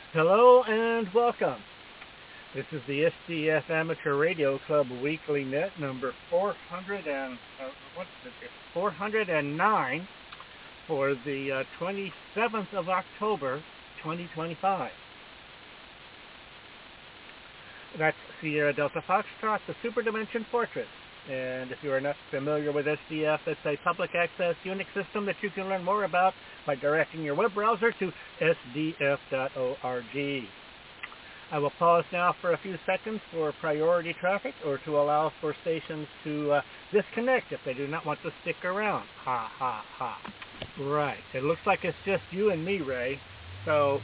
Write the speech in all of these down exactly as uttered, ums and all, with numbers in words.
Hello and welcome. This is the S D F Amateur Radio Club Weekly Net number four hundred and uh, what's it? four hundred nine for the uh, twenty-seventh of October, twenty twenty-five. That's Sierra Delta Foxtrot, the Super Dimension Fortress. And if you are not familiar with S D F, it's a public access Unix system that you can learn more about by directing your web browser to S D F dot org. I will pause now for a few seconds for priority traffic or to allow for stations to uh, disconnect if they do not want to stick around. Ha, ha, ha. Right. It looks like it's just you and me, Ray. So,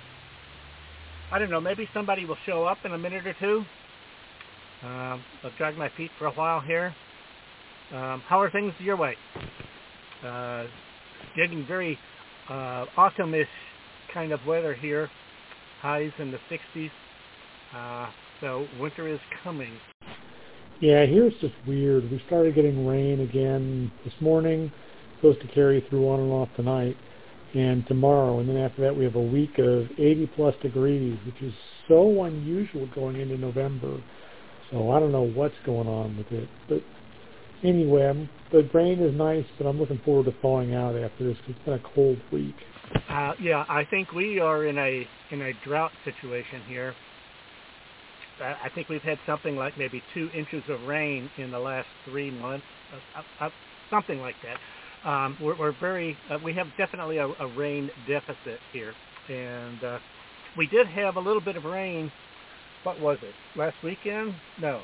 I don't know, maybe somebody will show up in a minute or two. Um, I've dragged my feet for a while here. Um, how are things your way? Uh, getting very uh, autumn-ish kind of weather here. Highs in the sixties. Uh, so winter is coming. Yeah, here it's just weird. We started getting rain again this morning. Supposed to carry through on and off tonight and tomorrow. And then after that we have a week of eighty plus degrees, which is so unusual going into November. So I don't know what's going on with it. But anyway, I'm, the rain is nice, but I'm looking forward to thawing out after this because it's been a cold week. Uh, yeah, I think we are in a in a drought situation here. Uh, I think we've had something like maybe two inches of rain in the last three months, uh, uh, uh, something like that. Um, we're, we're very, uh, we have definitely a, a rain deficit here, and uh, we did have a little bit of rain. What was it? Last weekend? No.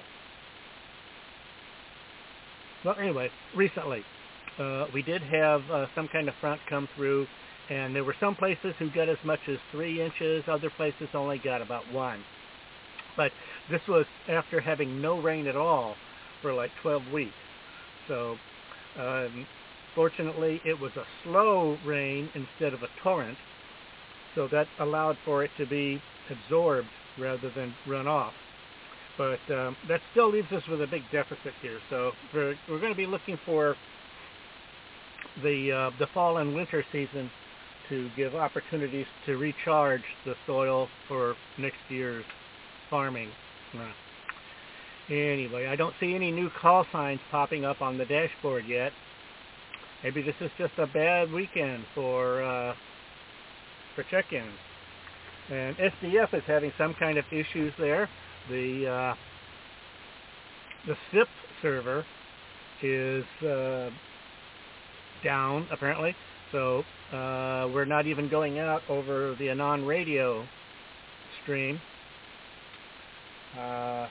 Well, anyway, recently, uh, we did have uh, some kind of front come through, and there were some places who got as much as three inches. Other places only got about one. But this was after having no rain at all for like twelve weeks. So, um, fortunately, it was a slow rain instead of a torrent. So that allowed for it to be absorbed rather than run off. But um, that still leaves us with a big deficit here. So we're, we're going to be looking for the uh, the fall and winter season to give opportunities to recharge the soil for next year's farming. Uh, anyway, I don't see any new call signs popping up on the dashboard yet. Maybe this is just a bad weekend for uh, for check-ins. And S D F is having some kind of issues there. The uh, the S I P server is uh, down apparently, so uh, we're not even going out over the Anon radio stream. Uh,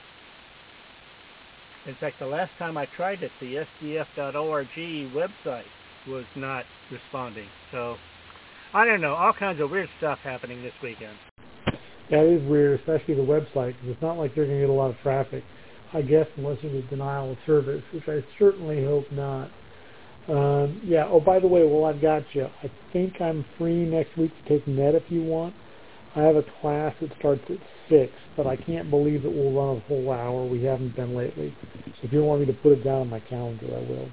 in fact, the last time I tried it, the S D F dot org website was not responding. So I don't know, all kinds of weird stuff happening this weekend. Yeah, it is weird, especially the website, because it's not like you're going to get a lot of traffic, I guess, unless you get denial of service, which I certainly hope not. Um, yeah, oh, by the way, while I've got you, I think I'm free next week to take net if you want. I have a class that starts at six, but I can't believe that we'll run a whole hour. We haven't been lately. So if you want me to put it down on my calendar, I will.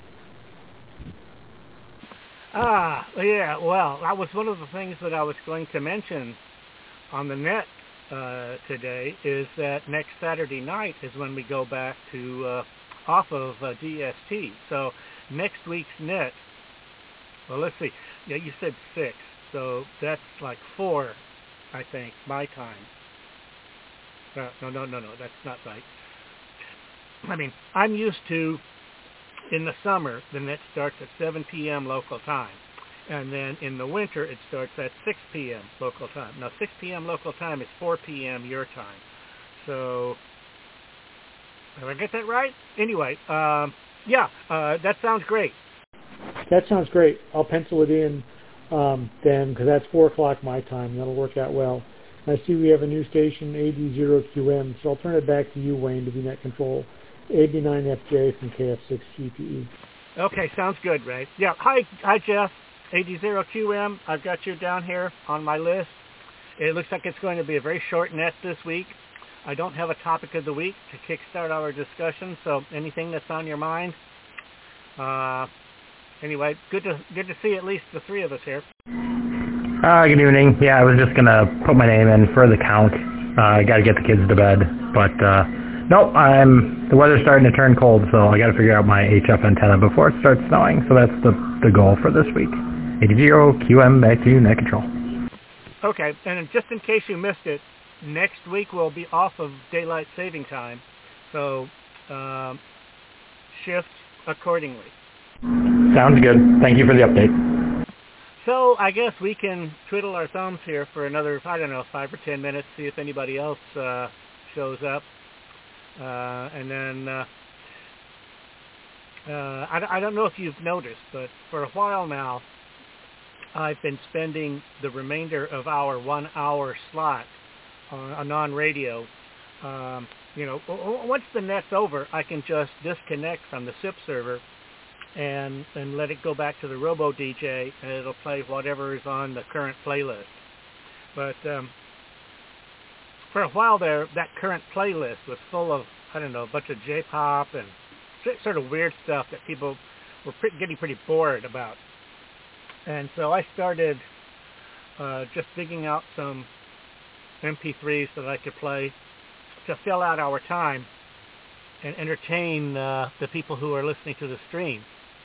Ah, yeah, well, that was one of the things that I was going to mention on the net uh, today, is that next Saturday night is when we go back to uh, off of uh, D S T. So next week's net, well, let's see. Yeah, you said six, so that's like four, I think, my time. Uh, no, no, no, no, that's not right. I mean, I'm used to, in the summer, the net starts at seven p.m. local time. And then in the winter, it starts at six p.m. local time. Now, six p.m. local time is four p.m. your time. So, did I get that right? Anyway, um, yeah, uh, that sounds great. That sounds great. I'll pencil it in um, then, because that's four o'clock my time. That'll work out well. And I see we have a new station, A D zero Q M, so I'll turn it back to you, Wayne, to be net control. A B nine F J from K F six G P E. Okay, sounds good, Ray. Yeah, hi, hi, Jeff. A D zero Q M, I've got you down here on my list. It looks like it's going to be a very short net this week. I don't have a topic of the week to kickstart our discussion, so anything that's on your mind. Uh, anyway, good to good to see at least the three of us here. Uh, good evening. Yeah, I was just going to put my name in for the count. Uh, I got to get the kids to bed. But, uh, nope, I'm, the weather's starting to turn cold, so I got to figure out my H F antenna before it starts snowing. So that's the, the goal for this week. eighty Q M, back to you, Net Control. Okay, and just in case you missed it, next week we'll be off of daylight saving time, so um, shift accordingly. Sounds good. Thank you for the update. So I guess we can twiddle our thumbs here for another, I don't know, five or ten minutes, see if anybody else uh, shows up. Uh, and then, uh, uh, I, I don't know if you've noticed, but for a while now, I've been spending the remainder of our one-hour slot on a non-radio. Um, you know, once the net's over, I can just disconnect from the S I P server and and let it go back to the Robo D J, and it'll play whatever is on the current playlist. But um, for a while there, that current playlist was full of, I don't know, a bunch of J-pop and sort of weird stuff that people were pretty, getting pretty bored about. And so I started uh, just digging out some M P threes that I could play to fill out our time and entertain uh, the people who are listening to the stream.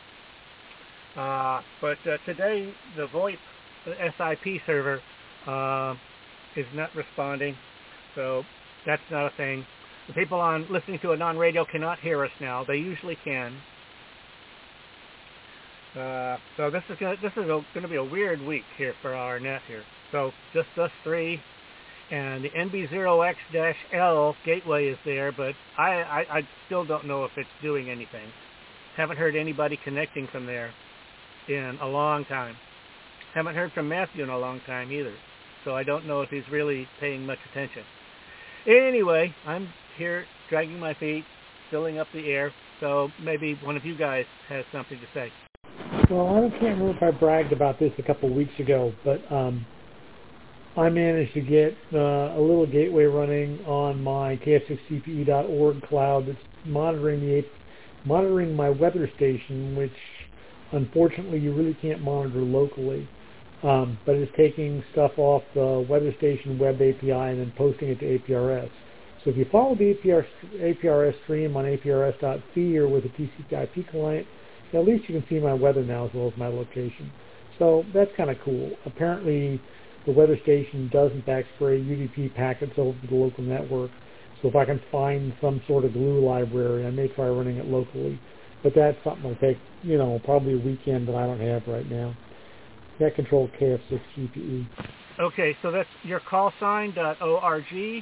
Uh, but uh, today, the VoIP the S I P server uh, is not responding, so that's not a thing. The people on listening to a non-radio cannot hear us now. They usually can. Uh, so this is gonna, this is going to be a weird week here for our net here. So just us three, and the N B zero X L gateway is there, but I, I, I still don't know if it's doing anything. Haven't heard anybody connecting from there in a long time. Haven't heard from Matthew in a long time either. So I don't know if he's really paying much attention. Anyway, I'm here dragging my feet, filling up the air, so maybe one of you guys has something to say. Well, I can't remember if I bragged about this a couple of weeks ago, but um, I managed to get uh, a little gateway running on my K F six C P E dot org cloud that's monitoring the monitoring my weather station, which unfortunately you really can't monitor locally. Um, but it's taking stuff off the weather station web A P I and then posting it to A P R S. So if you follow the A P R S stream on A P R S dot C or with a T C P I P client, at least you can see my weather now as well as my location. So that's kind of cool. Apparently, the weather station does in fact spray U D P packets over to the local network. So if I can find some sort of glue library, I may try running it locally. But that's something that'll take, you know, probably a weekend that I don't have right now. Net Control K F six G P E. Okay, so that's your call sign dot org.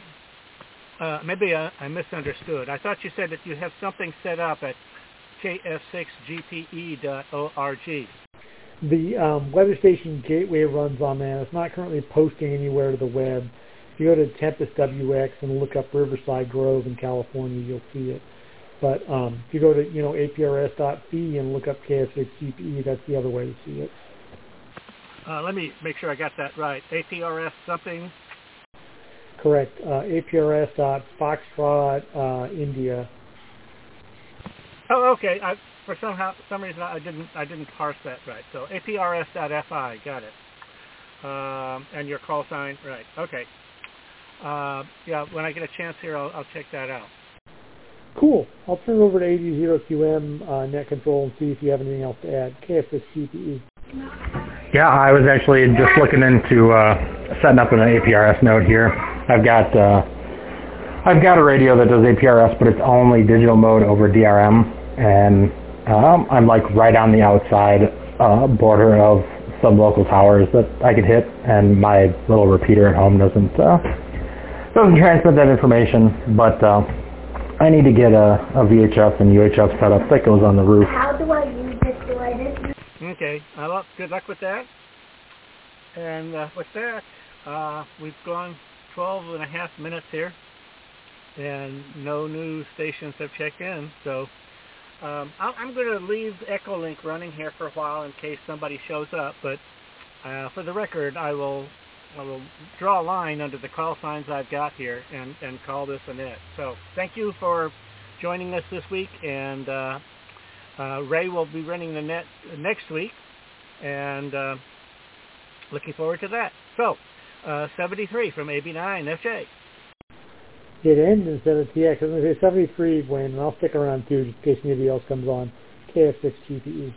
Uh, maybe I, I misunderstood. I thought you said that you have something set up at K F six G P E dot org. The um, weather station gateway runs on that. It's not currently posting anywhere to the web. If you go to Tempest W X and look up Riverside Grove in California, you'll see it. But um, if you go to, you know, A P R S dot C and look up K F six G P E, that's the other way to see it. Uh, let me make sure I got that right. A P R S something? Correct. Uh, A P R S dot Foxtrot uh, India. Oh, okay. I, for somehow, some reason I didn't I didn't parse that right. So A P R S dot F I, got it. Um, and your call sign, right? Okay. Uh, yeah. When I get a chance here, I'll, I'll check that out. Cool. I'll turn it over to eighty Q M uh, Net Control and see if you have anything else to add. K F six G P E. Yeah, I was actually just looking into uh, setting up an A P R S node here. I've got uh, I've got a radio that does A P R S, but it's only digital mode over D R M, and um, I'm like right on the outside uh, border of some local towers that I could hit, and my little repeater at home doesn't uh, doesn't transmit that information. But uh, I need to get a, a V H F and U H F setup that goes on the roof. How do I use this device? Okay. Uh, good luck with that. And uh, with that, uh, we've gone twelve and a half minutes here, and no new stations have checked in. So um, I'm going to leave Echolink running here for a while in case somebody shows up. But uh, for the record, I will I will draw a line under the call signs I've got here and, and call this a net. So thank you for joining us this week, and uh, uh, Ray will be running the net next week, and uh, looking forward to that. So, uh, seventy-three from A B nine, F J. It ends instead of T X. I'm going to say seventy-three, Wayne, and I'll stick around too, in case anybody else comes on. K F six G P E.